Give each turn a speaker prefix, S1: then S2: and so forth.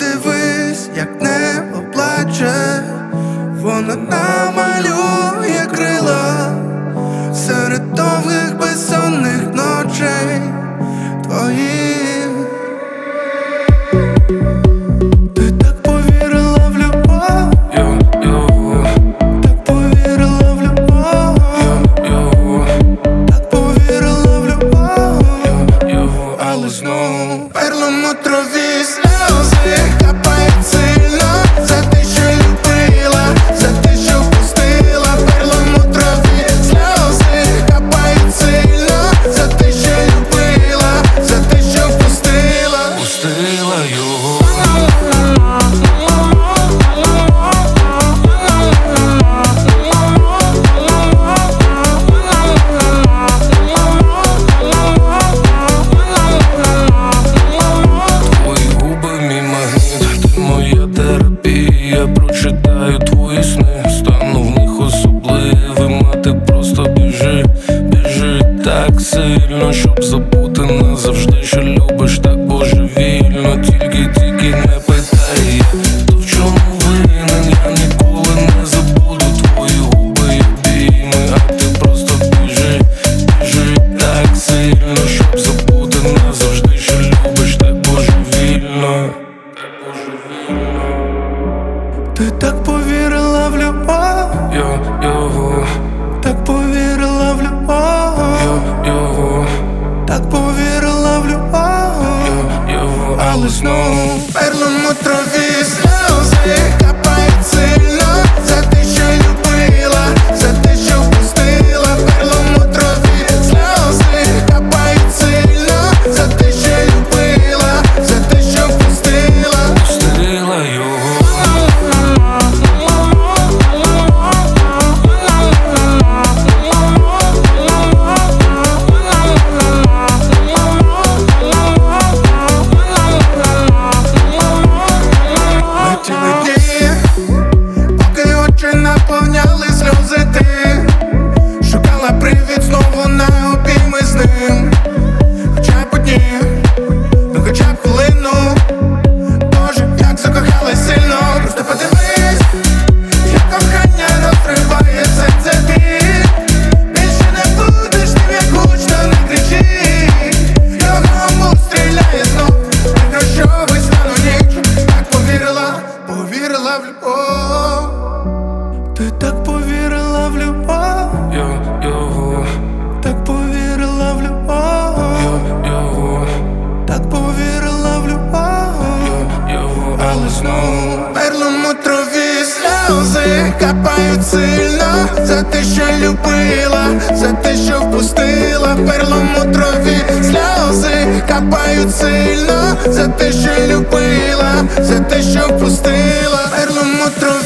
S1: подивись, як небо плаче, воно намалює крила серед довгих безсонних ночей твоїх. Ти так повірила в любов, так повірила в любов, так повірила в любов, але знову перламутрові сльози капають сильно за те, що любила, за те, що впустила. Перламутрові сльози капають сильно за те, що любила, за те, що впустила. Пустила його.
S2: Я прочитаю твої сни, стану в них особливим, а ти просто біжи, біжи так сильно, щоб забути назавжди, що любиш так божевільно. Тільки не питай, хто в чому винен, я ніколи не забуду твої губи й обійми, а ти просто біжи, біжи так сильно, щоб забути назавжди, що любиш так божевільно.
S1: Ти так повірила в любов, так повірила в любов, так повірила в любов, але знову перламутрові сльози капають сильно за те, що любила, за те, що впустила. Перламутрові сльози капають сильно за те, що любила, за те, що впустила.
S2: Пустила його.
S1: Поки очі наповняли сльози, ти шукала привід знову на обійми з ним. Хоча б одні, ну хоча б хвилину. Боже, як закохалась сильно. Просто подивись, як кохання розриває серце біль. Більше не будеш тим, як гучно не кричи. Його стріляє знов, пригрощовий стану ніч. Так повірила, повірила в любов. Ти так повірила в любов, так повірила в любов, так повірила в любов, але знову перламутрові сльози капають сильно за те, що любила, за те, що впустила. Перламутрові сльози капають сильно за те, що любила, за те, що впустила. Перламутрові